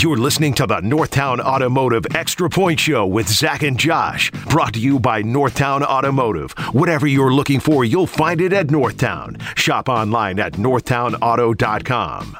You're listening to the Northtown Automotive Extra Point Show with Zach and Josh. Brought to you by Northtown Automotive. Whatever you're looking for, you'll find it at Northtown. Shop online at northtownauto.com.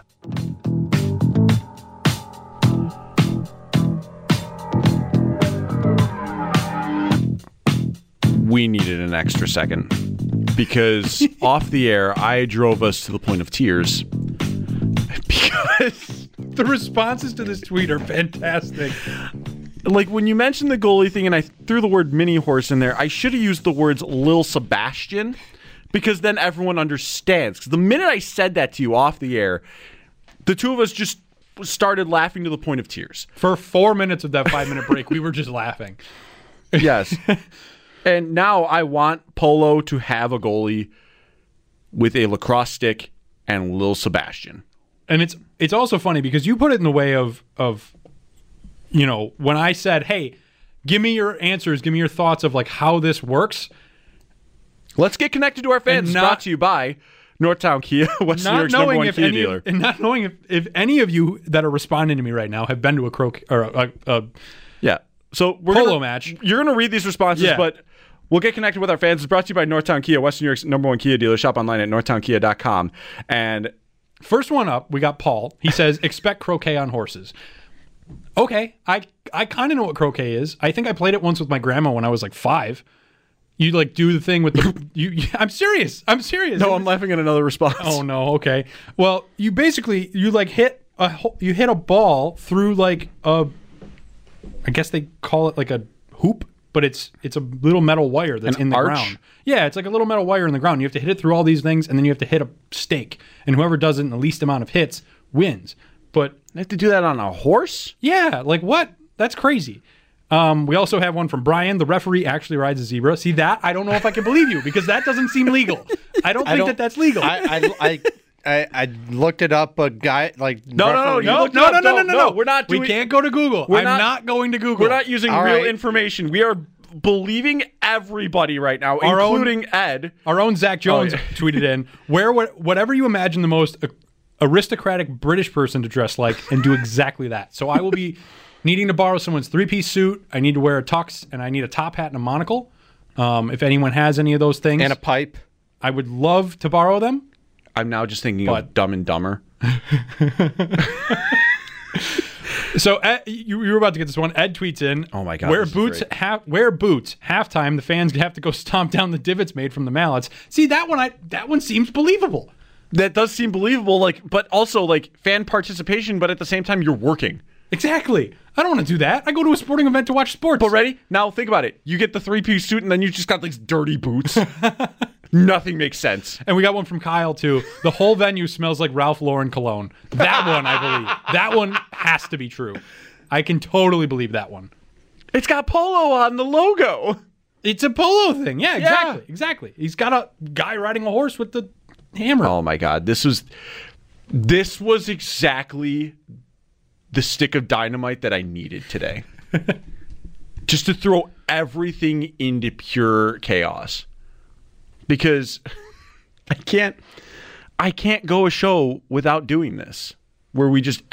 We needed an extra second because off the air, I drove us to the point of tears because the responses to this tweet are fantastic. Like when you mentioned the goalie thing and I threw the word mini horse in there, I should have used the words Lil Sebastian because then everyone understands. Because the minute I said that to you off the air, the two of us just started laughing to the point of tears. For 4 minutes of that 5-minute break, we were just laughing. Yes. And now I want Polo to have a goalie with a lacrosse stick and Lil Sebastian. And it's also funny because you put it in the way of you know, when I said, hey, give me your answers, give me your thoughts of like how this works. Let's get connected to our fans. Brought to you by Northtown Kia, West New York's number one Kia dealer. And not knowing if any of you that are responding to me right now have been to a So we're polo match. You're going to read these responses, but we'll get connected with our fans. It's brought to you by Northtown Kia, West New York's number one Kia dealer. Shop online at northtownkia.com. And first one up, we got Paul. He says, expect croquet on horses. Okay, I kind of know what croquet is. I think I played it once with my grandma when I was like 5. You like do the thing with the I'm serious. No, I'm laughing at another response. Oh no, okay. Well, you basically like hit a ball through like I guess they call it like a hoop, but it's a little metal wire that's in the ground. Yeah, it's like a little metal wire in the ground. You have to hit it through all these things, and then you have to hit a stake. And whoever does it in the least amount of hits wins. But you have to do that on a horse? Yeah, like what? That's crazy. We also have one from Brian. The referee actually rides a zebra. See that? I don't know if I can believe you because that doesn't seem legal. I don't think that's legal. I looked it up. A guy like no. We're not. We can't go to Google. I'm not going to Google. We're not using real information. We are believing everybody right now, including Ed. Our own Zach Jones tweeted in whatever you imagine the most aristocratic British person to dress like, and do exactly that. So I will be needing to borrow someone's 3-piece suit. I need to wear a tux, and I need a top hat and a monocle. If anyone has any of those things, and a pipe, I would love to borrow them. I'm now just thinking of Dumb and Dumber. So you were about to get this one. Ed tweets in, "Oh my God, wear boots halftime. The fans have to go stomp down the divots made from the mallets." See that one seems believable. That does seem believable. But also fan participation. But at the same time, you're working. Exactly. I don't want to do that. I go to a sporting event to watch sports. But ready? Now think about it. You get the 3-piece suit, and then you just got these dirty boots. Nothing makes sense. And we got one from Kyle, too. The whole venue smells like Ralph Lauren cologne. That one, I believe. That one has to be true. I can totally believe that one. It's got polo on the logo. It's a polo thing. Yeah, exactly. He's got a guy riding a horse with the hammer. Oh, my God. This was exactly the stick of dynamite that I needed today. Just to throw everything into pure chaos. Because I can't go a show without doing this. Where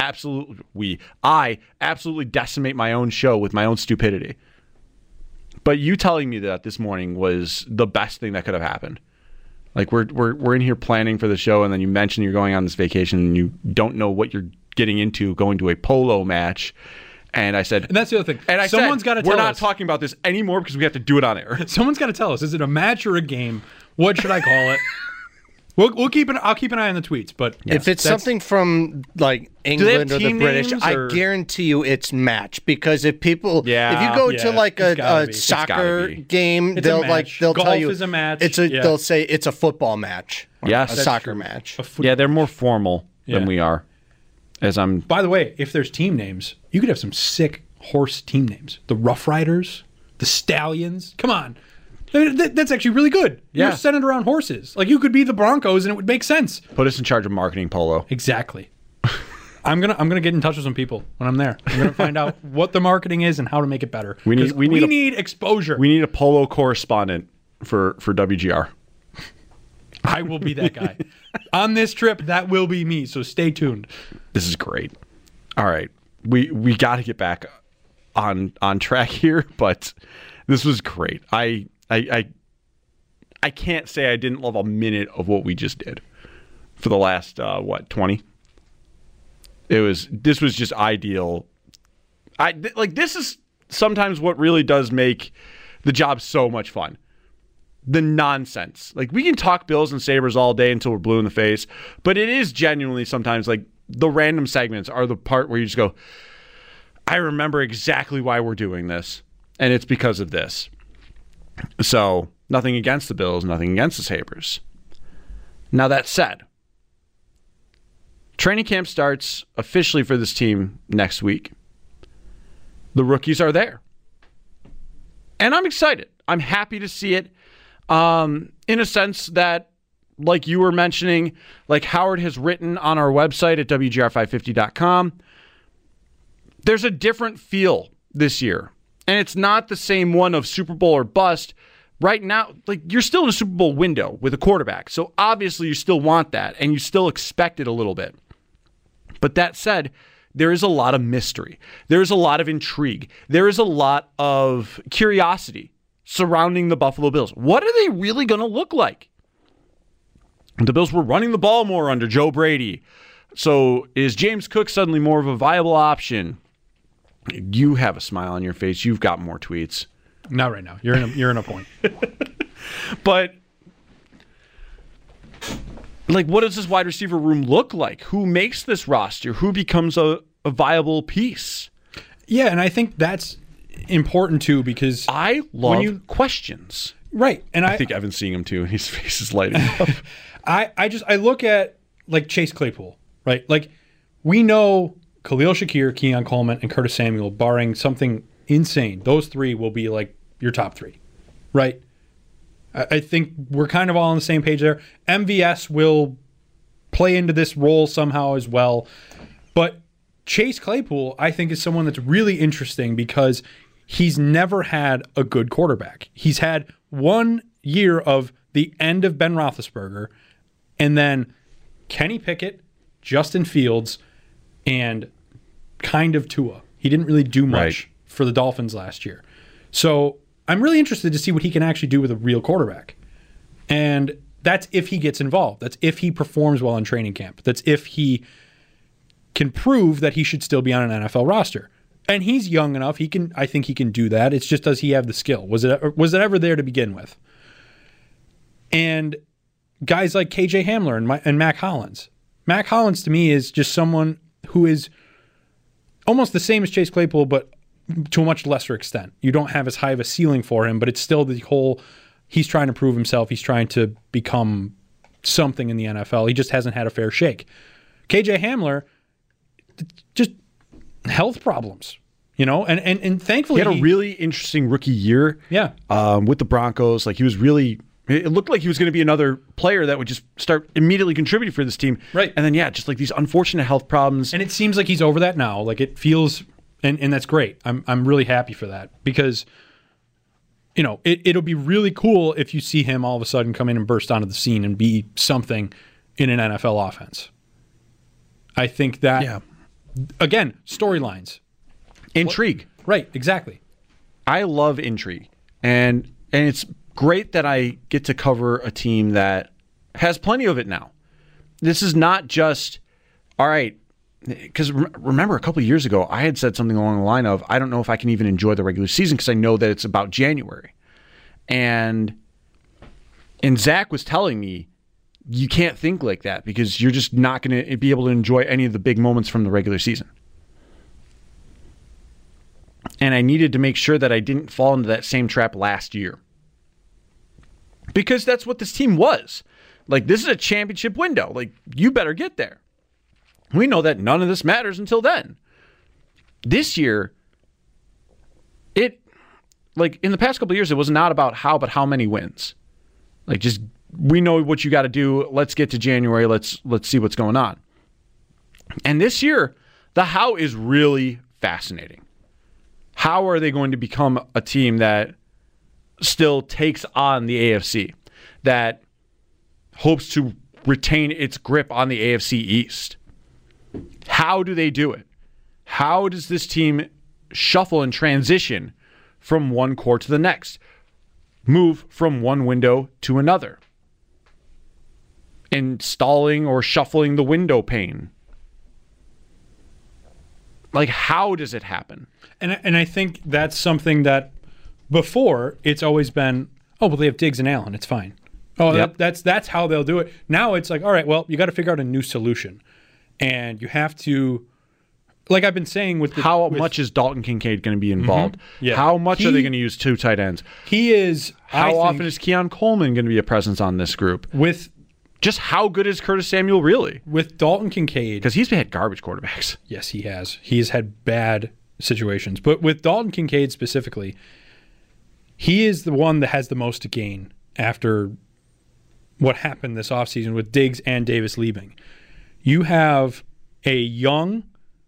I absolutely decimate my own show with my own stupidity. But you telling me that this morning was the best thing that could have happened. Like we're in here planning for the show, and then you mention you're going on this vacation and you don't know what you're getting into going to a polo match. And I said, and that's the other thing. And someone's got to tell us. We're not talking about this anymore because we have to do it on air. Someone's got to tell us. Is it a match or a game? What should I call it? I'll keep an eye on the tweets. But if it's something from like England or the British, I guarantee you it's match. Because if you go to like a soccer game, they'll Golf tell you is a match. They'll say it's a football match. Yes, a soccer match. They're more formal than we are. By the way, if there's team names, you could have some sick horse team names. The Rough Riders, the Stallions. Come on. That's actually really good. Yeah. You're centered around horses. Like you could be the Broncos and it would make sense. Put us in charge of marketing polo. Exactly. I'm gonna get in touch with some people when I'm there. I'm gonna find out what the marketing is and how to make it better. We need exposure. We need a polo correspondent for WGR. I will be that guy. On this trip, that will be me, so stay tuned. This is great. All right. we got to get back on track here, but this was great. I can't say I didn't love a minute of what we just did for the last 20. This was just ideal. This is sometimes what really does make the job so much fun. The nonsense. Like, we can talk Bills and Sabres all day until we're blue in the face, but it is genuinely sometimes like the random segments are the part where you just go, I remember exactly why we're doing this, and it's because of this. So, nothing against the Bills, nothing against the Sabres. Now, that said, training camp starts officially for this team next week. The rookies are there. And I'm excited. I'm happy to see it. In a sense that, like you were mentioning, like Howard has written on our website at WGR550.com, there's a different feel this year. And it's not the same one of Super Bowl or bust. Right now, like, you're still in a Super Bowl window with a quarterback. So obviously you still want that, and you still expect it a little bit. But that said, there is a lot of mystery. There is a lot of intrigue. There is a lot of curiosity surrounding the Buffalo Bills. What are they really going to look like? The Bills were running the ball more under Joe Brady. So is James Cook suddenly more of a viable option? You have a smile on your face. You've got more tweets. Not right now. You're in a point. But like, what does this wide receiver room look like? Who makes this roster? Who becomes a viable piece? Yeah, and I think that's important too, because I love questions. Right. And I think Evan's seeing him too, and his face is lighting up. I look at like Chase Claypool, right? Like, we know Khalil Shakir, Keon Coleman, and Curtis Samuel, barring something insane, those three will be like your top three, right? I think we're kind of all on the same page there. MVS will play into this role somehow as well. But Chase Claypool, I think, is someone that's really interesting because he's never had a good quarterback. He's had 1 year of the end of Ben Roethlisberger, and then Kenny Pickett, Justin Fields, and kind of Tua. He didn't really do much for the Dolphins last year. So I'm really interested to see what he can actually do with a real quarterback. And that's if he gets involved. That's if he performs well in training camp. That's if he can prove that he should still be on an NFL roster. And he's young enough. I think he can do that. It's just, does he have the skill? Was it ever there to begin with? And guys like KJ Hamler and Mac Hollins. Mac Hollins to me is just someone who is almost the same as Chase Claypool, but to a much lesser extent. You don't have as high of a ceiling for him, but it's still the whole, he's trying to prove himself. He's trying to become something in the NFL. He just hasn't had a fair shake. KJ Hamler, just health problems, and thankfully he had a really interesting rookie year. Yeah. With the Broncos. Like, it looked like he was going to be another player that would just start immediately contributing for this team. Right. And then, just like these unfortunate health problems. And it seems like he's over that now. Like, it feels, and that's great. I'm really happy for that because, it'll be really cool if you see him all of a sudden come in and burst onto the scene and be something in an NFL offense. I think that, again, storylines. Intrigue. Right, exactly. I love intrigue. And it's great that I get to cover a team that has plenty of it now. This is not just, all right, because remember a couple of years ago, I had said something along the line of, I don't know if I can even enjoy the regular season because I know that it's about January. And Zach was telling me, you can't think like that because you're just not going to be able to enjoy any of the big moments from the regular season. And I needed to make sure that I didn't fall into that same trap last year. Because that's what this team was. Like, this is a championship window. Like, you better get there. We know that none of this matters until then. This year, in the past couple of years, it was not about how, but how many wins. Like, just, we know what you got to do. Let's get to January. Let's see what's going on. And this year, the how is really fascinating. How are they going to become a team that still takes on the AFC, that hopes to retain its grip on the AFC East? How do they do it? How does this team shuffle and transition from one core to the next? Move from one window to another. Installing or shuffling the window pane. Like, how does it happen? And I think that's something that before it's always been, oh, well, they have Diggs and Allen. It's fine. Oh, yep. That's how they'll do it. Now it's like, all right, well, you got to figure out a new solution. And you have to, like I've been saying with how much is Dalton Kincaid going to be involved? Mm-hmm. Yeah. How much are they going to use 2 tight ends? He is. How often is Keon Coleman going to be a presence on this group? With just how good is Curtis Samuel really? With Dalton Kincaid. Because he's had garbage quarterbacks. Yes, he has. He's had bad situations. But with Dalton Kincaid specifically, he is the one that has the most to gain after what happened this offseason with Diggs and Davis leaving. You have a young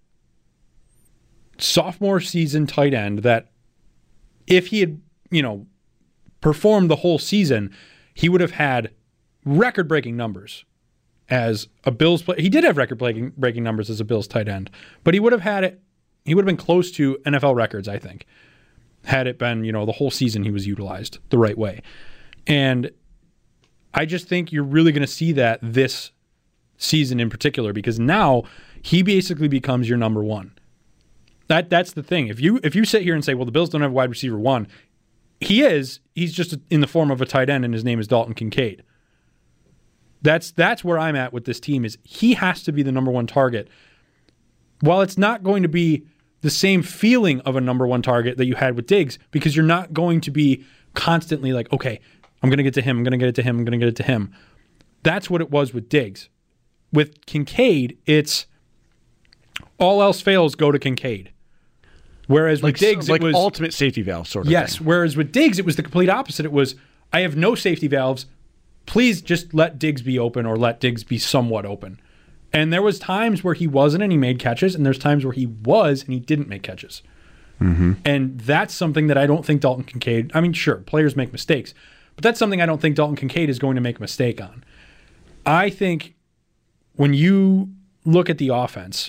sophomore season tight end that if he had, performed the whole season, he would have had record-breaking numbers as a Bills player. He did have record-breaking numbers as a Bills tight end, but he would have been close to NFL records, I think, had it been, the whole season he was utilized the right way. And I just think you're really going to see that this season in particular, because now he basically becomes your number one. That's the thing. If you sit here and say, well, the Bills don't have wide receiver one, he's just in the form of a tight end, and his name is Dalton Kincaid. That's where I'm at with this team, is he has to be the number one target. While it's not going to be the same feeling of a number one target that you had with Diggs, because you're not going to be constantly like, okay, I'm going to get to him, I'm going to get it to him, I'm going to get it to him. That's what it was with Diggs. With Kincaid, it's all else fails, go to Kincaid. Whereas with Diggs, it was ultimate safety valve sort of thing. Yes, whereas with Diggs, it was the complete opposite. It was, I have no safety valves. Please just let Diggs be open, or let Diggs be somewhat open. And there was times where he wasn't and he made catches, and there's times where he was and he didn't make catches. Mm-hmm. And that's something that I don't think Dalton Kincaid, I mean, sure, players make mistakes, but that's something I don't think Dalton Kincaid is going to make a mistake on. I think when you look at the offense,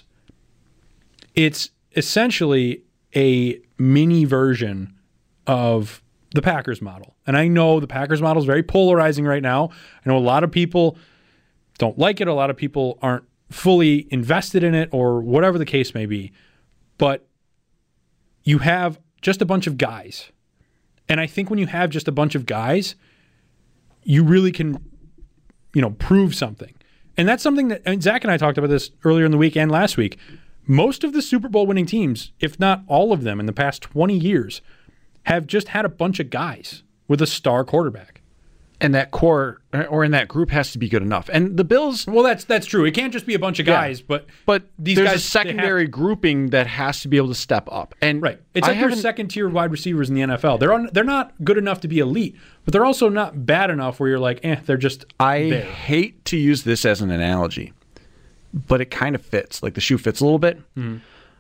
it's essentially a mini version of the Packers model. And I know the Packers model is very polarizing right now. I know a lot of people don't like it. A lot of people aren't fully invested in it, or whatever the case may be. But you have just a bunch of guys. And I think when you have just a bunch of guys, you really can, prove something. And that's something that, and Zach and I talked about this earlier in the week and last week. Most of the Super Bowl winning teams, if not all of them in the past 20 years, have just had a bunch of guys with a star quarterback. And that core, or in that group, has to be good enough. And the Bills... Well, that's true. It can't just be a bunch of guys, but these there's guys, a secondary grouping that has to be able to step up. And right. It's like your second-tier wide receivers in the NFL. They're not good enough to be elite, but they're also not bad enough where you're like, they're just there. Hate to use this as an analogy, but it kind of fits. Like the shoe fits a little bit. Mm-hmm.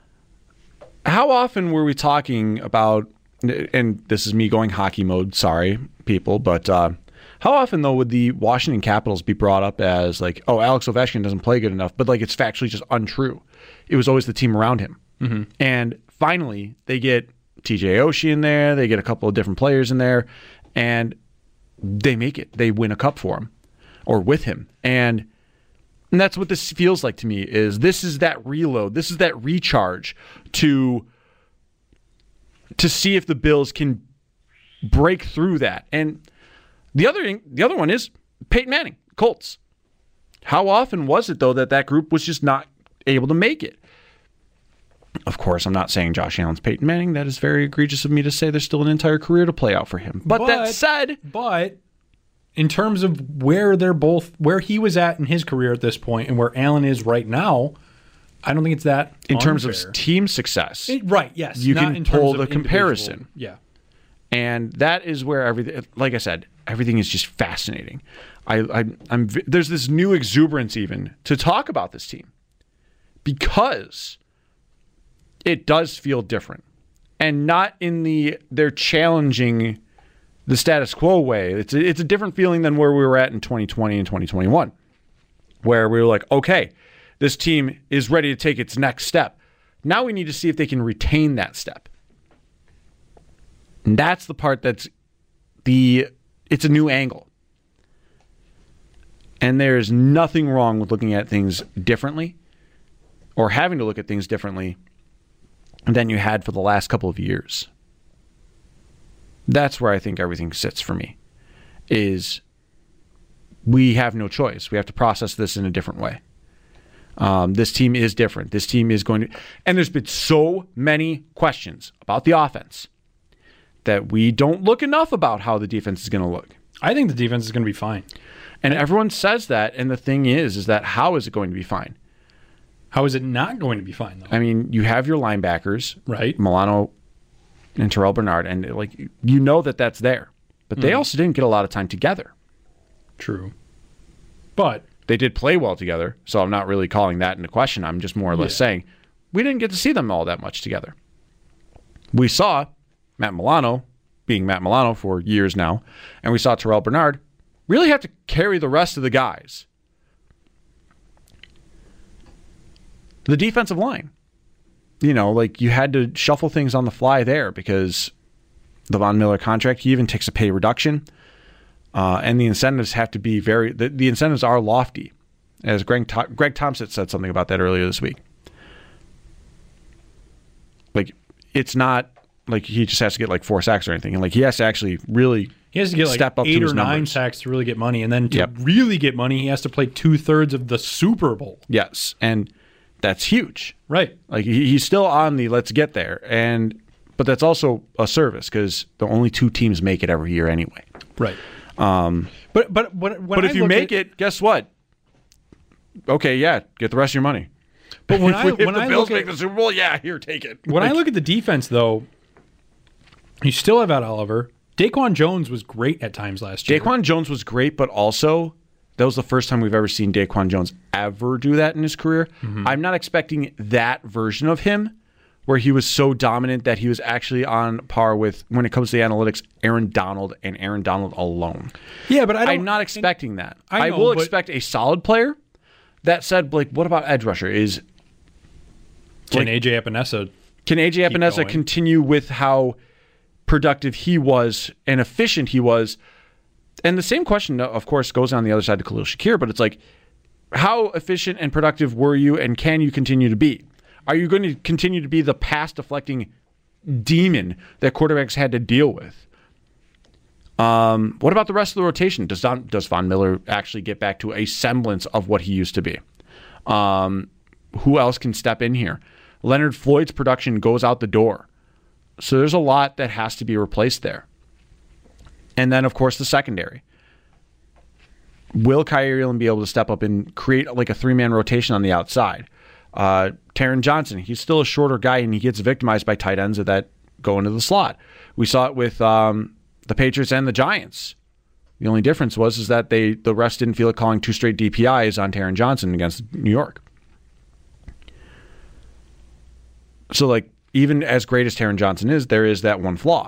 How often were we talking about, and this is me going hockey mode, sorry, people, but how often, though, would the Washington Capitals be brought up as like, oh, Alex Ovechkin doesn't play good enough, but like it's factually just untrue. It was always the team around him. Mm-hmm. And finally, they get TJ Oshie in there, they get a couple of different players in there, and they make it. They win a cup for him, or with him. And that's what this feels like to me, is this is that reload, this is that recharge to see if the Bills can break through that. And the other one is Peyton Manning, Colts. How often was it, though, that group was just not able to make it? Of course, I'm not saying Josh Allen's Peyton Manning. That is very egregious of me to say. There's still an entire career to play out for him. But that said... But in terms of where he was at in his career at this point and where Allen is right now, I don't think it's that in unfair. terms of team success. Right, yes. You can pull the comparison. Yeah. And that is where everything, like I said, everything is just fascinating. There's this new exuberance even to talk about this team because it does feel different, and not in they're challenging the status quo way. It's a different feeling than where we were at in 2020 and 2021, where we were like, okay, this team is ready to take its next step. Now we need to see if they can retain that step. And that's the part it's a new angle. And there's nothing wrong with looking at things differently or having to look at things differently than you had for the last couple of years. That's where I think everything sits for me, is we have no choice. We have to process this in a different way. This team is different. This team is going to... And there's been so many questions about the offense that we don't look enough about how the defense is going to look. I think the defense is going to be fine. And everyone says that, and the thing is that how is it going to be fine? How is it not going to be fine, though? I mean, you have your linebackers, right? Milano and Terrell Bernard, and you know that's there. But they also didn't get a lot of time together. True. But they did play well together, so I'm not really calling that into question. I'm just more or less saying we didn't get to see them all that much together. We saw Matt Milano being Matt Milano for years now, and we saw Terrell Bernard really have to carry the rest of the guys. The defensive line. You had to shuffle things on the fly there because the Von Miller contract, he even takes a pay reduction. And the incentives have to be the incentives are lofty. As Greg Thompson said something about that earlier this week. It's not like he just has to get 4 sacks or anything. And he has to actually really step up 8 to his or 9 numbers. sacks to really get money. And then to really get money, he has to play 2/3 of the Super Bowl. Yes. And that's huge. Right. He's still on the let's get there. But that's also a service because the only 2 teams make it every year anyway. Right. But if you make it, guess what? Okay, get the rest of your money. But when if the Bills make the Super Bowl, here, take it. When I look at the defense, though, you still have Ed Oliver. Daquan Jones was great at times last year. Daquan Jones was great, but also that was the first time we've ever seen Daquan Jones ever do that in his career. Mm-hmm. I'm not expecting that version of him, where he was so dominant that he was actually on par with, when it comes to the analytics, Aaron Donald and Aaron Donald alone. Yeah, but I'm not expecting that. I will expect a solid player. That said, Blake, what about edge rusher? Can A.J. Epinesa continue with how productive he was and efficient he was? And the same question, of course, goes on the other side to Khalil Shakir, but it's how efficient and productive were you, and can you continue to be? Are you going to continue to be the pass-deflecting demon that quarterbacks had to deal with? What about the rest of the rotation? Does Von Miller actually get back to a semblance of what he used to be? Who else can step in here? Leonard Floyd's production goes out the door. So there's a lot that has to be replaced there. And then, of course, the secondary. Will Kaiir Elam be able to step up and create a 3-man rotation on the outside? Taron Johnson, he's still a shorter guy, and he gets victimized by tight ends that go into the slot. We saw it with the Patriots and the Giants. The only difference was that the refs didn't feel like calling 2 straight DPIs on Taron Johnson against New York. So, even as great as Taron Johnson is, there is that one flaw.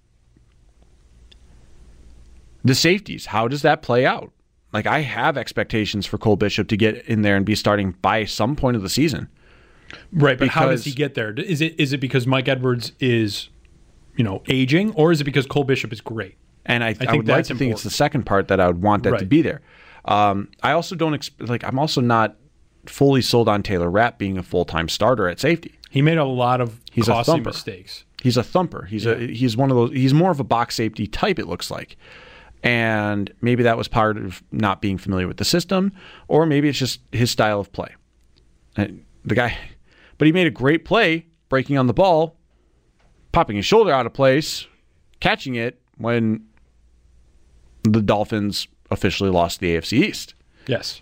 The safeties, how does that play out? I have expectations for Cole Bishop to get in there and be starting by some point of the season. Right, but how does he get there? Is it because Mike Edwards is, aging, or is it because Cole Bishop is great? And I would like to think it's the second part that I would want that to be there. I also don't I'm also not fully sold on Taylor Rapp being a full-time starter at safety. He made a lot of costly mistakes. He's a thumper. He's one of those. He's more of a box safety type, it looks like. And maybe that was part of not being familiar with the system, or maybe it's just his style of play. But he made a great play breaking on the ball, popping his shoulder out of place, catching it when the Dolphins officially lost the AFC East. Yes.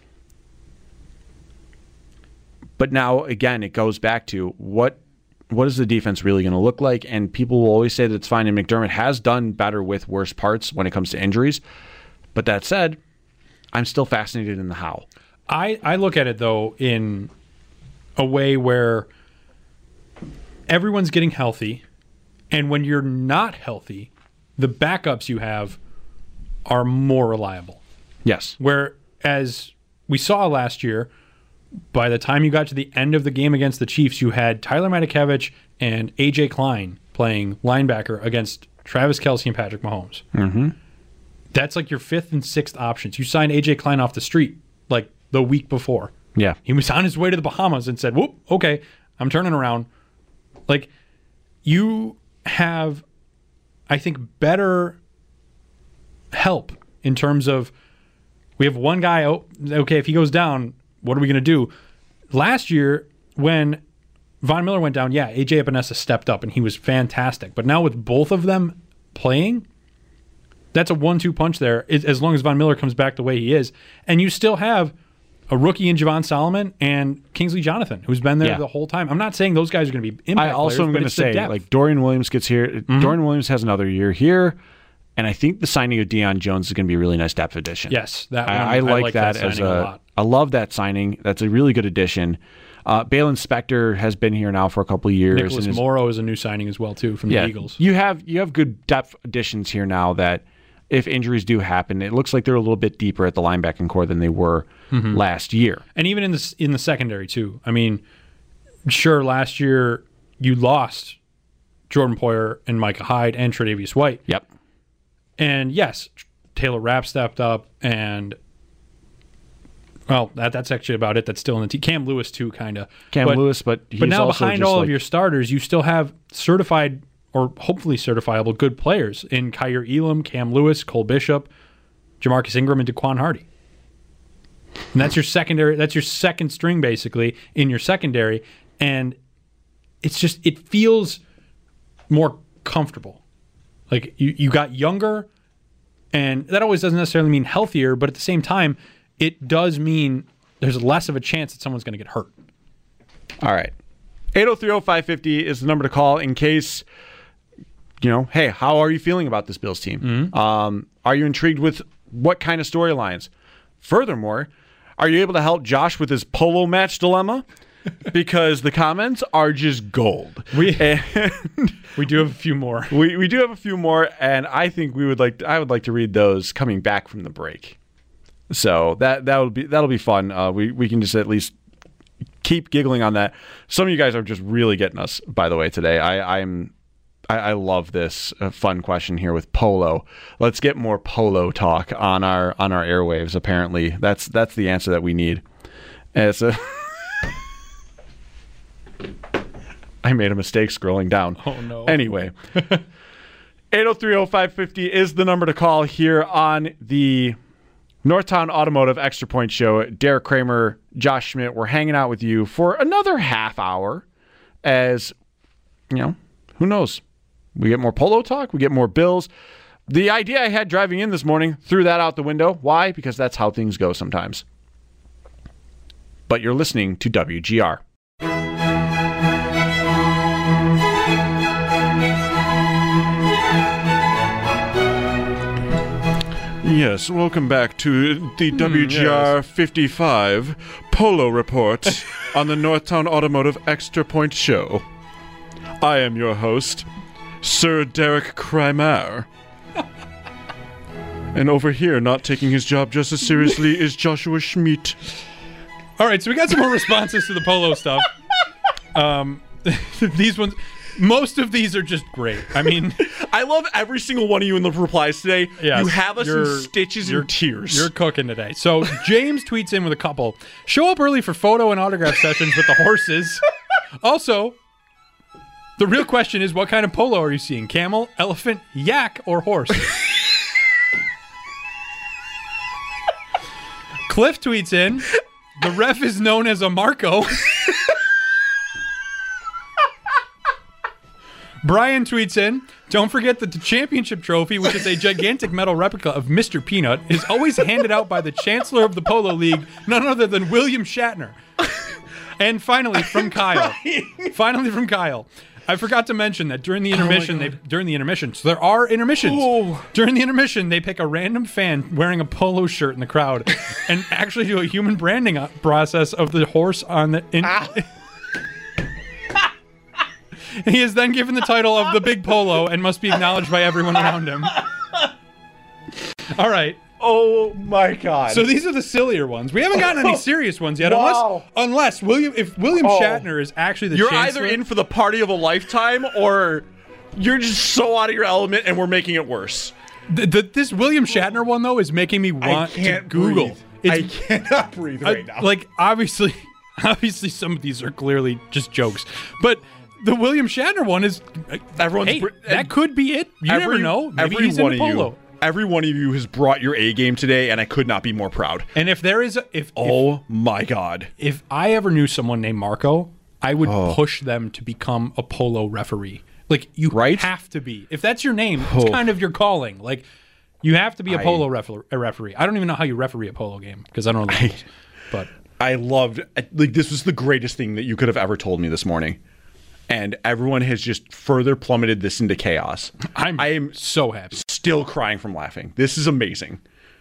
But now, again, it goes back to what is the defense really going to look like? And people will always say that it's fine, and McDermott has done better with worse parts when it comes to injuries. But that said, I'm still fascinated in the how. I look at it, though, in a way where everyone's getting healthy, and when you're not healthy, the backups you have are more reliable. Yes. Whereas we saw last year, by the time you got to the end of the game against the Chiefs, you had Tyler Matakevich and A.J. Klein playing linebacker against Travis Kelce and Patrick Mahomes. Mm-hmm. That's like your 5th and 6th options. You signed A.J. Klein off the street like the week before. Yeah. He was on his way to the Bahamas and said, whoop, okay, I'm turning around. Like, you have, I think, better help in terms of, we have one guy, okay, if he goes down, what are we going to do? Last year, when Von Miller went down, yeah, A.J. Epinesa stepped up, and he was fantastic. But now with both of them playing, that's a 1-2 punch there, as long as Von Miller comes back the way he is. And you still have a rookie in Javon Solomon and Kingsley Jonathan, who's been there the whole time. I'm not saying those guys are going to be impact I also am going to say, like, Dorian Williams gets here. Mm-hmm. Dorian Williams has another year here. And I think the signing of Deion Jones is going to be a really nice depth addition. Yes, that one, I like that as a lot. I love that signing. That's a really good addition. Balin Spector has been here now for a couple of years. Nicholas Morrow is a new signing as well, too, from the Eagles. You have good depth additions here now that if injuries do happen, it looks like they're a little bit deeper at the linebacking core than they were last year. And even in the secondary, too. I mean, sure, last year you lost Jordan Poyer and Micah Hyde and Tre'Davious White. Yep. And yes, Taylor Rapp stepped up, and well, that's actually about it. That's still in the team. Cam Lewis too, kind of. Lewis, but now behind all of your starters, you still have certified or hopefully certifiable good players in Kyer Elam, Cam Lewis, Cole Bishop, Jamarcus Ingram, and Daquan Hardy. And that's your secondary. That's your second string basically in your secondary, and it's just it feels more comfortable. Like, you got younger, and that always doesn't necessarily mean healthier, but at the same time, it does mean there's less of a chance that someone's going to get hurt. All right. 803-0550 is the number to call in case, hey, how are you feeling about this Bills team? Mm-hmm. Are you intrigued with what kind of storylines? Furthermore, are you able to help Josh with his polo match dilemma? Because the comments are just gold. We do have a few more. We do have a few more, and I think I would like to read those coming back from the break. So that'll be fun. We can just at least keep giggling on that. Some of you guys are just really getting us, by the way, today. I love this fun question here with polo. Let's get more polo talk on our airwaves. Apparently, that's the answer that we need. I made a mistake scrolling down. Oh, no. Anyway, 803-0550 is the number to call here on the Northtown Automotive Extra Point Show. Derek Kramer, Josh Schmidt, we're hanging out with you for another half hour as, who knows? We get more polo talk. We get more Bills. The idea I had driving in this morning, threw that out the window. Why? Because that's how things go sometimes. But you're listening to WGR. Yes, welcome back to the WGR 55 Polo Report on the Northtown Automotive Extra Point Show. I am your host, Sir Derek Kramer. And over here, not taking his job just as seriously, is Joshua Schmidt. All right, so we got some more responses to the polo stuff. These ones... Most of these are just great. I mean, I love every single one of you in the replies today. Yes, you have us in stitches and tears. You're cooking today. So James tweets in with a couple. Show up early for photo and autograph sessions with the horses. Also, the real question is, what kind of polo are you seeing? Camel, elephant, yak, or horse? Cliff tweets in, the ref is known as a Marco. Brian tweets in, don't forget that the championship trophy, which is a gigantic metal replica of Mr. Peanut, is always handed out by the Chancellor of the Polo League, none other than William Shatner. And finally, from Kyle. I forgot to mention that during the intermission, so there are intermissions. Oh. During the intermission, they pick a random fan wearing a polo shirt in the crowd and actually do a human branding process of the horse on the... He is then given the title of the Big Polo and must be acknowledged by everyone around him. All right. Oh my God! So these are the sillier ones. We haven't gotten any serious ones yet, unless William Shatner is actually the. You're Chancellor. either in for the party of a lifetime, or you're just so out of your element, and we're making it worse. This William Shatner one though is making me want to Google. I cannot breathe right now. Like obviously some of these are clearly just jokes, but the William Shatner one is that could be it. You never know. Maybe he's in polo. Every one of you has brought your A game today, and I could not be more proud. And if there is my God, if I ever knew someone named Marco, I would push them to become a polo referee. Like you have to be. If that's your name, it's kind of your calling. Like you have to be a polo referee. I don't even know how you referee a polo game because I don't know the rules. But I loved this was the greatest thing that you could have ever told me this morning. And everyone has just further plummeted this into chaos. I am so happy. Still crying from laughing. This is amazing.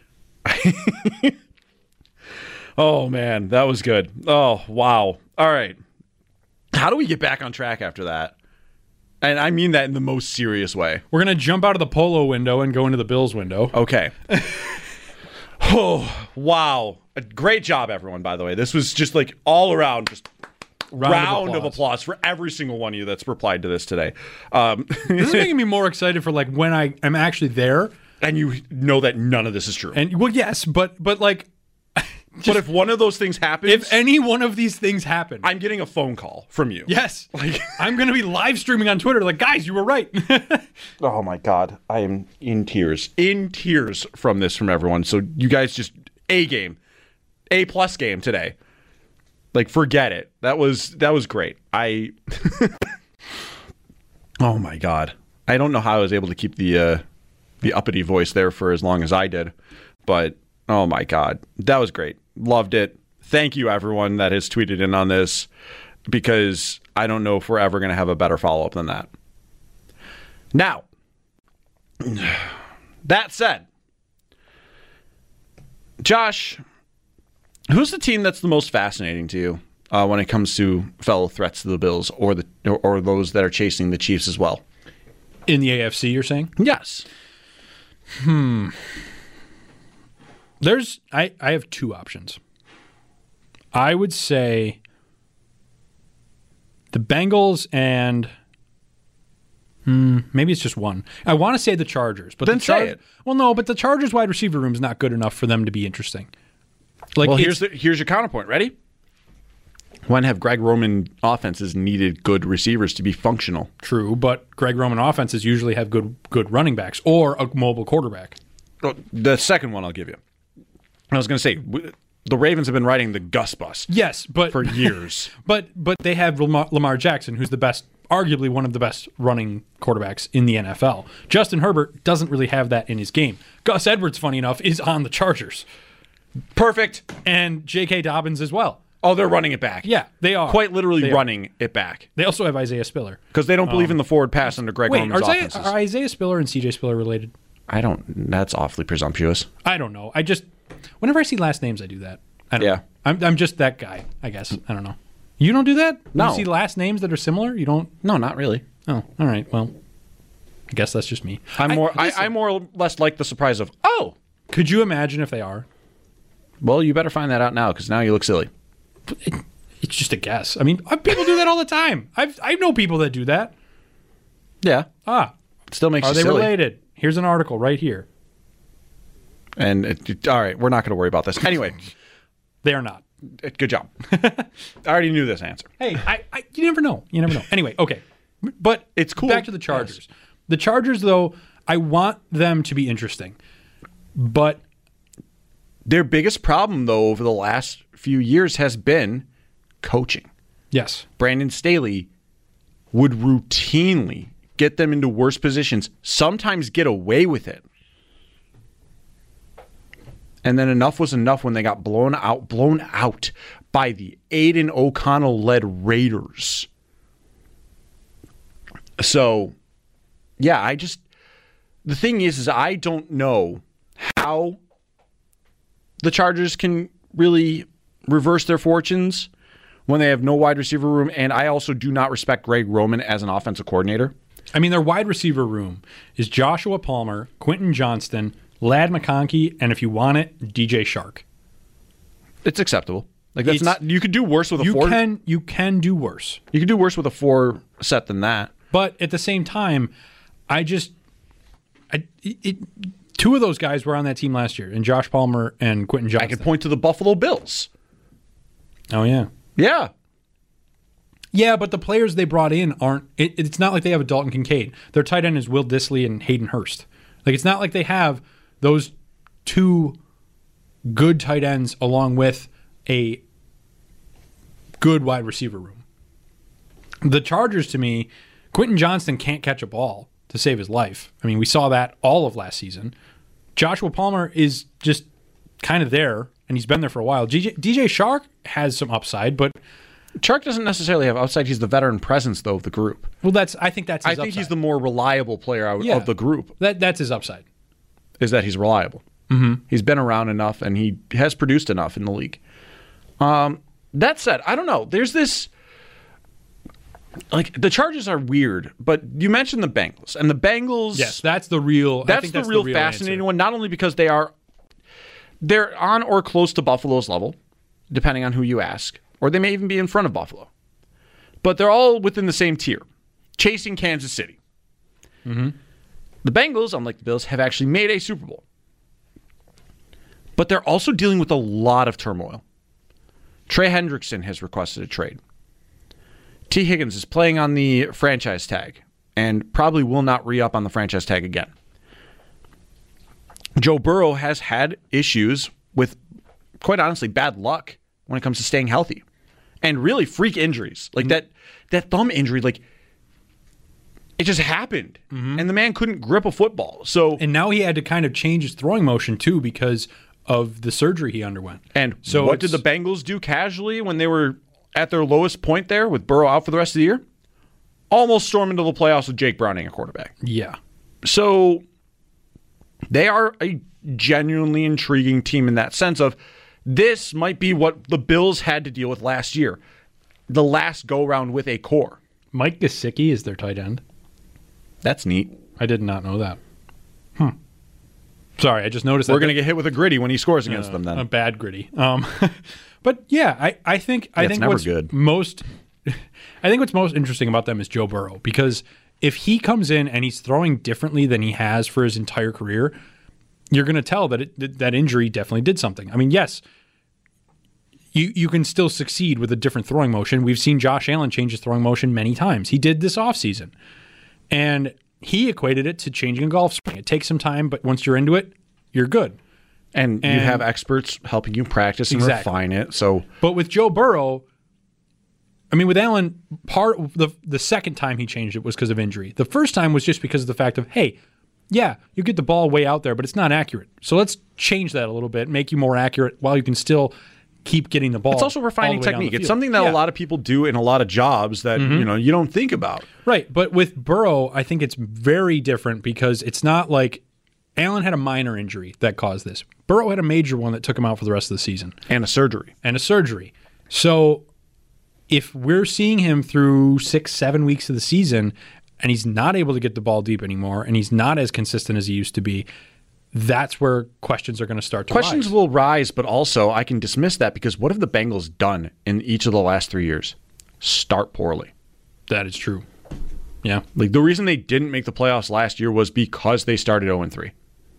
Oh, man. That was good. Oh, wow. All right. How do we get back on track after that? And I mean that in the most serious way. We're going to jump out of the polo window and go into the Bills window. Okay. Oh, wow. Great job, everyone, by the way. This was just like all around just... Round of applause for every single one of you that's replied to this today. This is making me more excited for like when I'm actually there, and you know that none of this is true. And well, yes, but like, but if one of those things happens, if any one of these things happen, I'm getting a phone call from you. Yes, like I'm going to be live streaming on Twitter. Like, guys, you were right. Oh my God, I am in tears from this from everyone. So you guys just A+ game today. Like, forget it. That was great. Oh my God. I don't know how I was able to keep the uppity voice there for as long as I did, but oh my God, that was great. Loved it. Thank you, everyone that has tweeted in on this, because I don't know if we're ever going to have a better follow-up than that. Now, that said, Josh, who's the team that's the most fascinating to you when it comes to fellow threats to the Bills or those that are chasing the Chiefs as well? In the AFC, you're saying? Yes. I have two options. I would say the Bengals and maybe it's just one. I want to say the Chargers, but then say it. Well, no, but the Chargers wide receiver room is not good enough for them to be interesting. Like, well, here's your counterpoint. Ready? When have Greg Roman offenses needed good receivers to be functional? True, but Greg Roman offenses usually have good running backs or a mobile quarterback. The second one I'll give you. I was going to say, the Ravens have been riding the Gus bus. Yes, but for years. but they have Lamar Jackson, who's arguably one of the best running quarterbacks in the NFL. Justin Herbert doesn't really have that in his game. Gus Edwards, funny enough, is on the Chargers. Perfect. And J.K. Dobbins as well. Oh, they're running it back. Yeah, they are. Quite literally running it back. They also have Isaiah Spiller. Because they don't believe in the forward pass under Greg Roman's offenses. Are Isaiah Spiller and C.J. Spiller related? That's awfully presumptuous. I don't know. Whenever I see last names, I do that. Yeah. I'm just that guy, I guess. I don't know. You don't do that? No. You see last names that are similar? You don't? No, not really. Oh, all right. Well, I guess that's just me. I'm more or less like the surprise of, oh. Could you imagine if they are? Well, you better find that out now, because now you look silly. It's just a guess. I mean, people do that all the time. I know people that do that. Yeah. It still makes you silly. Are they related? Here's an article right here. And all right, we're not going to worry about this. Anyway. They are not. Good job. I already knew this answer. Hey, you never know. You never know. Anyway, okay. But it's cool. Back to the Chargers. Yes. The Chargers, though, I want them to be interesting. But their biggest problem, though, over the last few years has been coaching. Yes. Brandon Staley would routinely get them into worse positions, sometimes get away with it. And then enough was enough when they got blown out by the Aiden O'Connell-led Raiders. So, yeah, the thing is I don't know how the Chargers can really reverse their fortunes when they have no wide receiver room, and I also do not respect Greg Roman as an offensive coordinator. I mean, their wide receiver room is Joshua Palmer, Quentin Johnston, Ladd McConkey, and if you want it, DJ Shark. It's acceptable. Like that's not. You could do worse with a 4. You can do worse. You can do worse with a 4 set than that. But at the same time, two of those guys were on that team last year, and Josh Palmer and Quentin Johnston. I could point to the Buffalo Bills. Oh yeah, yeah, yeah. But the players they brought in aren't. It's not like they have a Dalton Kincaid. Their tight end is Will Dissly and Hayden Hurst. Like it's not like they have those 2 good tight ends along with a good wide receiver room. The Chargers, to me, Quentin Johnston can't catch a ball to save his life. I mean, we saw that all of last season. Joshua Palmer is just kind of there, and he's been there for a while. DJ Shark has some upside, but Shark doesn't necessarily have upside. He's the veteran presence, though, of the group. Well, I think that's his upside. He's the more reliable player of the group. That's his upside. Is that he's reliable. Mm-hmm. He's been around enough, and he has produced enough in the league. That said, I don't know. There's this... Like, the Chargers are weird, but you mentioned the Bengals. And the Bengals... Yes, that's the real... That's the real fascinating one, not only because they're on or close to Buffalo's level, depending on who you ask, or they may even be in front of Buffalo. But they're all within the same tier, chasing Kansas City. Mm-hmm. The Bengals, unlike the Bills, have actually made a Super Bowl. But they're also dealing with a lot of turmoil. Trey Hendrickson has requested a trade. T. Higgins is playing on the franchise tag and probably will not re-up on the franchise tag again. Joe Burrow has had issues with, quite honestly, bad luck when it comes to staying healthy. And really freak injuries. Like that thumb injury, like it just happened. Mm-hmm. And the man couldn't grip a football. And now he had to kind of change his throwing motion too because of the surgery he underwent. And so what did the Bengals do casually when they were at their lowest point there with Burrow out for the rest of the year? Almost storm into the playoffs with Jake Browning, a quarterback. Yeah. So they are a genuinely intriguing team in that sense of this might be what the Bills had to deal with last year. The last go-round with a core. Mike Gesicki is their tight end. That's neat. I did not know that. Sorry, I just noticed that. We're going to get hit with a gritty when he scores against them then. A bad gritty. But yeah, I think what's good. I think what's most interesting about them is Joe Burrow, because if he comes in and he's throwing differently than he has for his entire career, you're going to tell that that injury definitely did something. I mean, yes, you can still succeed with a different throwing motion. We've seen Josh Allen change his throwing motion many times. He did this offseason. And he equated it to changing a golf swing. It takes some time, but once you're into it, you're good. And you have experts helping you practice and refine it. But with Joe Burrow, I mean, with Allen, the second time he changed it was because of injury. The first time was just because of the fact of, hey, yeah, you get the ball way out there, but it's not accurate. So let's change that a little bit, make you more accurate while you can still keep getting the ball. It's also refining technique. It's something that a lot of people do in a lot of jobs that you don't think about. Right, but with Burrow, I think it's very different because it's not like Allen had a minor injury that caused this. Burrow had a major one that took him out for the rest of the season. And a surgery. So if we're seeing him through 6-7 weeks of the season and he's not able to get the ball deep anymore and he's not as consistent as he used to be, that's where questions are going to start to rise. Questions will rise, but also I can dismiss that because what have the Bengals done in each of the last 3 years? Start poorly. That is true. Yeah. Like the reason they didn't make the playoffs last year was because they started 0-3.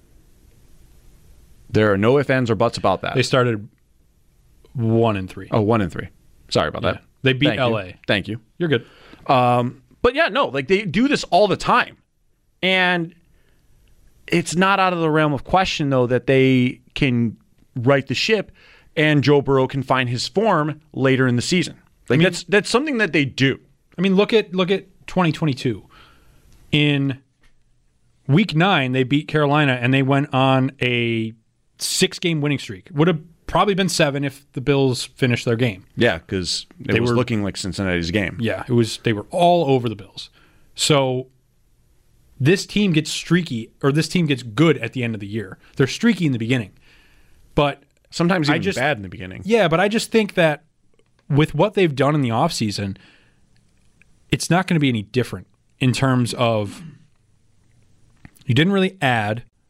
There are no ifs, ands, or buts about that. They started 1-3. Oh, 1-3. Sorry about that. They beat LA. Thank you. You're good. But yeah, no, like they do this all the time. And it's not out of the realm of question, though, that they can right the ship and Joe Burrow can find his form later in the season. Like that's something that they do. I mean, look at 2022. In Week 9, they beat Carolina and they went on a 6-game winning streak. Would have probably been 7 if the Bills finished their game. Yeah, because it was looking like Cincinnati's game. Yeah, it was. They were all over the Bills. So this team gets streaky, or this team gets good at the end of the year. They're streaky in the beginning, but sometimes even bad in the beginning. Yeah, but I just think that with what they've done in the offseason, it's not going to be any different in terms of you didn't really add.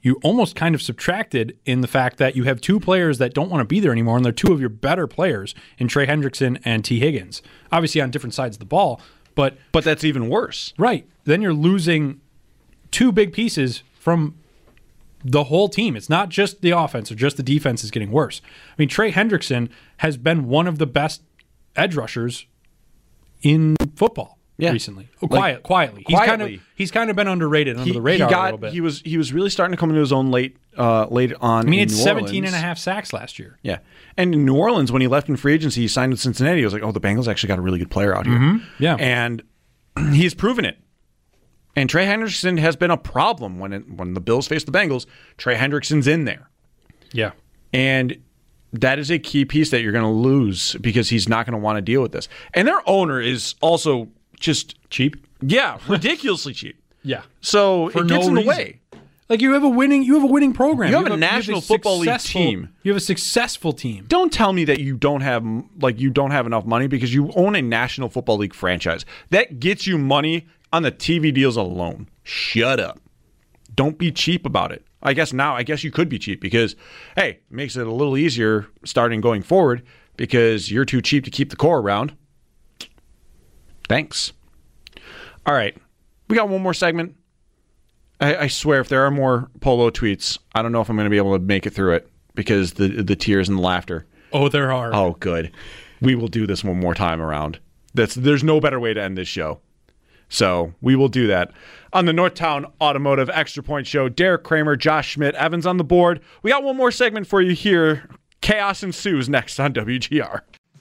you almost kind of subtracted in the fact that you have two players that don't want to be there anymore, and they're two of your better players in Trey Hendrickson and T. Higgins. Obviously on different sides of the ball, but that's even worse. Right. Then you're losing two big pieces from the whole team. It's not just the offense or just the defense is getting worse. I mean, Trey Hendrickson has been one of the best edge rushers in football. Recently, quietly. He's kind of been underrated under the radar a little bit. He was really starting to come into his own late on. I mean, it's 17 and a half sacks last year. Yeah, and in New Orleans when he left in free agency, he signed with Cincinnati. He was like, oh, the Bengals actually got a really good player out here. Mm-hmm. Yeah, and he's proven it. And Trey Hendrickson has been a problem when the Bills face the Bengals. Trey Hendrickson's in there. Yeah, and that is a key piece that you're going to lose because he's not going to want to deal with this. And their owner is also just cheap. Yeah, ridiculously cheap. Yeah. So it gets in the way. Like you have a winning program. You have a National Football League team. You have a successful team. Don't tell me that you don't have enough money because you own a National Football League franchise. That gets you money on the TV deals alone. Shut up. Don't be cheap about it. I guess you could be cheap because, hey, it makes it a little easier starting going forward because you're too cheap to keep the core around. Thanks. All right. We got one more segment. I swear, if there are more Polo tweets, I don't know if I'm going to be able to make it through it because the tears and the laughter. Oh, there are. Oh, good. We will do this one more time around. There's no better way to end this show. So we will do that. On the Northtown Automotive Extra Point Show, Derek Kramer, Josh Schmidt, Evans on the board. We got one more segment for you here. Chaos ensues next on WGR.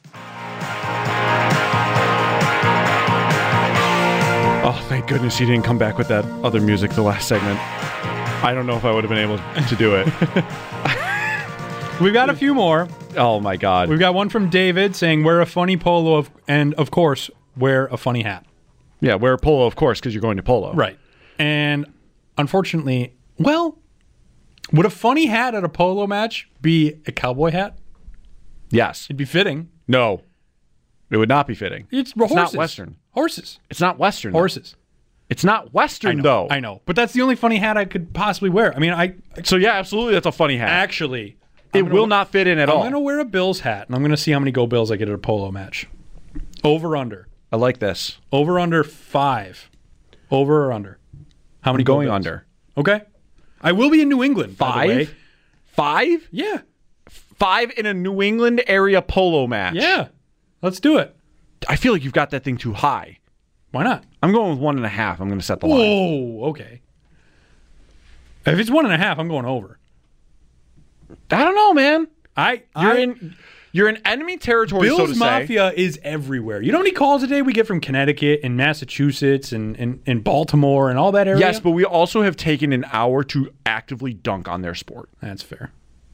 Oh, thank goodness he didn't come back with that other music the last segment. I don't know if I would have been able to do it. We've got a few more. Oh, my God. We've got one from David saying, wear a funny polo and, of course, wear a funny hat. Yeah, wear a polo, of course, because you're going to polo. Right. And unfortunately, well, would a funny hat at a polo match be a cowboy hat? Yes. It'd be fitting. No. It would not be fitting. It's not Western. Horses. It's not Western. Horses. It's not Western, though. I know. But that's the only funny hat I could possibly wear. I mean, So, yeah, absolutely, that's a funny hat. Actually. It will not fit in at all. I'm going to wear a Bills hat, and I'm going to see how many Go Bills I get at a polo match. Over, under. I like this. Over, under 5. Over or under? How many going under? Okay. I will be in New England, 5? by the way. 5? Yeah. 5 in a New England area polo match. Yeah. Let's do it. I feel like you've got that thing too high. Why not? I'm going with 1.5. I'm going to set the line. Whoa, okay. If it's 1.5, I'm going over. I don't know, man. You're in enemy territory, Bills so to say. Mafia is everywhere. You know how many calls a day we get from Connecticut and Massachusetts and Baltimore and all that area? Yes, but we also have taken an hour to actively dunk on their sport. That's fair.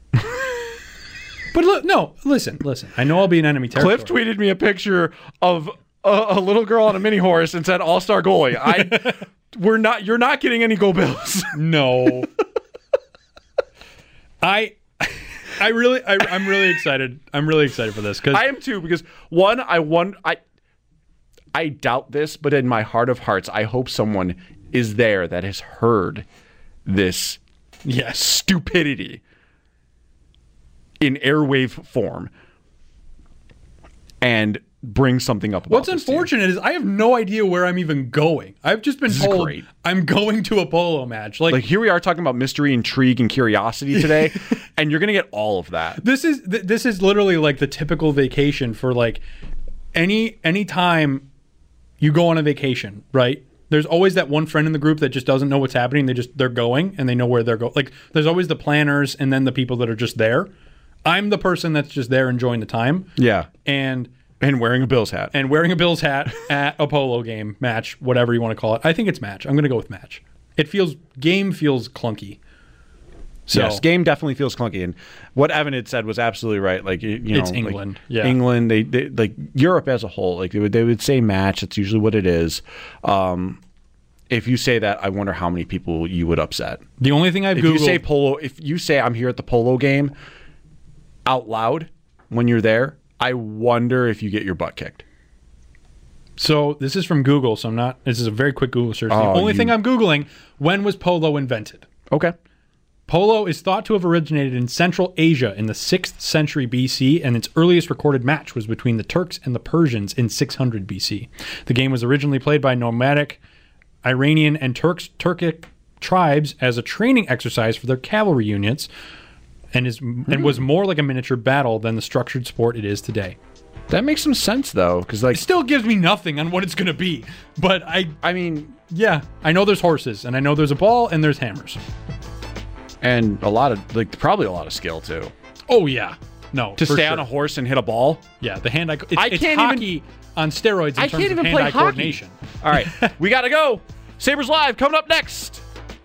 But listen. I know I'll be in enemy territory. Cliff tweeted me a picture of a little girl on a mini horse and said "All-Star goalie." You're not getting any Go Bills. No. I'm really excited. I'm really excited for this because I am too. Because I doubt this, but in my heart of hearts, I hope someone is there that has heard this stupidity in airwave form and bring something up about What's unfortunate is I have no idea where I'm even going. I've just been told I'm going to a polo match. Like here we are talking about mystery, intrigue, and curiosity today, and you're going to get all of that. This is literally like the typical vacation for like any time you go on a vacation, right? There's always that one friend in the group that just doesn't know what's happening. They're going and they know where they're going. Like there's always the planners and then the people that are just there. I'm the person that's just there enjoying the time. Yeah. And wearing a Bills hat. And wearing a Bills hat at a polo game, match, whatever you want to call it. I think it's match. I'm going to go with match. Game feels clunky. So, yes, game definitely feels clunky. And what Evan had said was absolutely right. Like, it's England. Like, England, they like Europe as a whole, like they would say match. That's usually what it is. If you say that, I wonder how many people you would upset. The only thing I've Googled... If you say polo, if you say I'm here at the polo game out loud when you're there, I wonder if you get your butt kicked. So this is from Google, so this is a very quick Google search. The only thing I'm Googling, when was polo invented? Okay. Polo is thought to have originated in Central Asia in the 6th century BC, and its earliest recorded match was between the Turks and the Persians in 600 BC. The game was originally played by nomadic Iranian and Turkic tribes as a training exercise for their cavalry units, and was more like a miniature battle than the structured sport it is today. That makes some sense, though, because it still gives me nothing on what it's going to be. But I mean, yeah, I know there's horses, and I know there's a ball, and there's hammers. And probably a lot of skill, too. Oh, yeah. No, to stay on a horse and hit a ball? Yeah, the hand-eye... It's hockey on steroids in terms of hand-eye coordination. All right, we got to go. Sabres Live coming up next.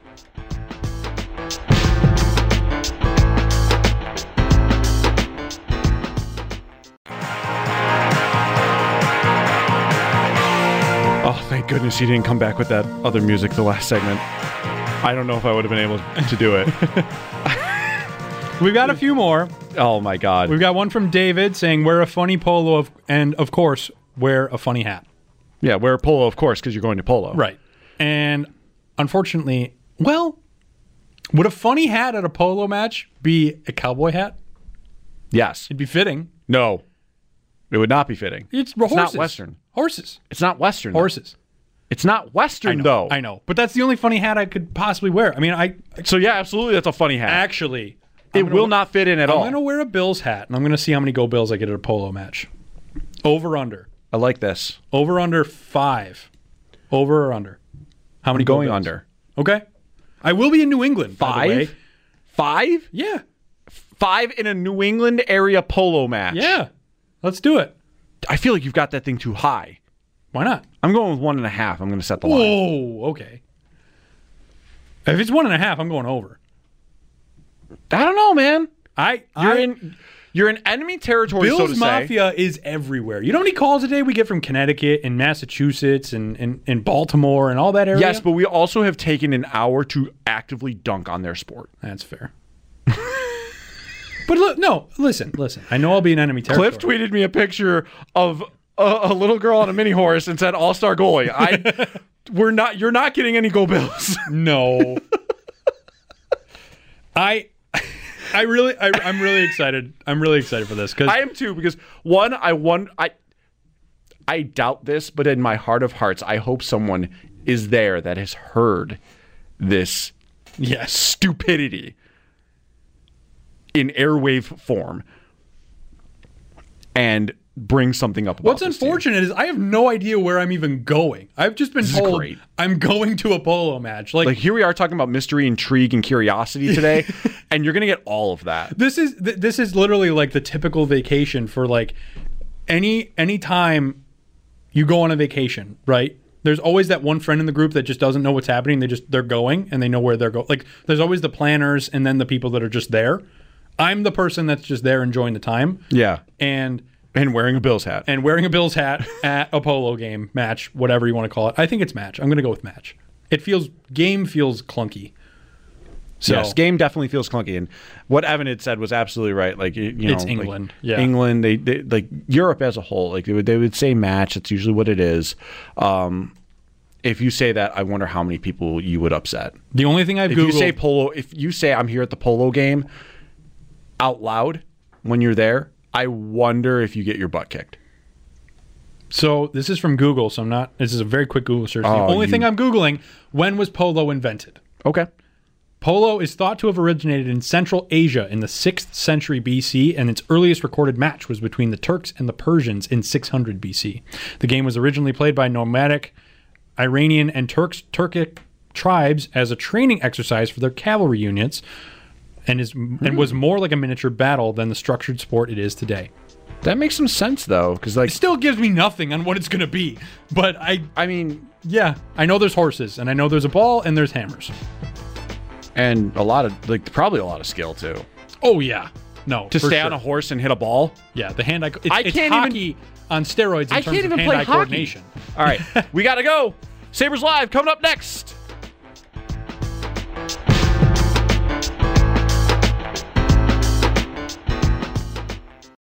Oh, thank goodness you didn't come back with that other music the last segment. I don't know if I would have been able to do it. We've got a few more. Oh, my God. We've got one from David saying, wear a funny polo, and of course, wear a funny hat. Yeah, wear a polo, of course, because you're going to polo. Right. And unfortunately, well, would a funny hat at a polo match be a cowboy hat? Yes. It'd be fitting. No. It would not be fitting. It's not Western. Horses. It's not Western. Horses. Though. It's not Western, though. I know. But that's the only funny hat I could possibly wear. I mean, So, yeah, absolutely, that's a funny hat. Actually, it will not fit in at all. I'm going to wear a Bills hat, and I'm going to see how many Go Bills I get at a polo match. Over, under. I like this. Over, under 5. Over or under? How many going under? Okay. I will be in New England, 5? By the way. 5? Yeah. 5 in a New England area polo match. Yeah. Let's do it. I feel like you've got that thing too high. Why not? I'm going with 1.5. I'm going to set the line. Whoa, okay. If it's 1.5, I'm going over. I don't know, man. You're in enemy territory, Bills so to say. Mafia is everywhere. You know how many calls a day we get from Connecticut and Massachusetts and Baltimore and all that area? Yes, but we also have taken an hour to actively dunk on their sport. That's fair. But listen. I know I'll be in enemy territory. Cliff tweeted me a picture of a little girl on a mini horse and said all-star goalie. You're not getting any Go Bills. No. I'm really excited. I'm really excited for this because I am too. Because I doubt this, but in my heart of hearts, I hope someone is there that has heard this stupidity in airwave form and bring something up about What's unfortunate is I have no idea where I'm even going. I've just been told I'm going to a polo match. Like here we are talking about mystery, intrigue, and curiosity today, and you're going to get all of that. This is literally like the typical vacation for like any time you go on a vacation, right? There's always that one friend in the group that just doesn't know what's happening. They're going and they know where they're going. Like there's always the planners and then the people that are just there. I'm the person that's just there enjoying the time. Yeah. And wearing a Bills hat. And wearing a Bills hat at a polo game, match, whatever you want to call it. I think it's match. I'm going to go with match. Game feels clunky. So, yes, game definitely feels clunky. And what Evan had said was absolutely right. Like, it's England. Like, England, they like Europe as a whole, like they would say match. That's usually what it is. If you say that, I wonder how many people you would upset. The only thing I've Googled... If you say I'm here at the polo game out loud when you're there, I wonder if you get your butt kicked. So this is from Google, this is a very quick Google search. The only thing I'm Googling, when was polo invented? Okay. Polo is thought to have originated in Central Asia in the 6th century BC, and its earliest recorded match was between the Turks and the Persians in 600 BC. The game was originally played by nomadic Iranian and Turkic tribes as a training exercise for their cavalry units, and was more like a miniature battle than the structured sport it is today. That makes some sense, though, because it still gives me nothing on what it's going to be. But I mean, yeah, I know there's horses, and I know there's a ball, and there's hammers, and probably a lot of skill too. Oh yeah, no, to stay on a horse and hit a ball. Yeah, the hand-eye. It's hockey on steroids in terms of hand-eye coordination. All right, we got to go. Sabres Live coming up next.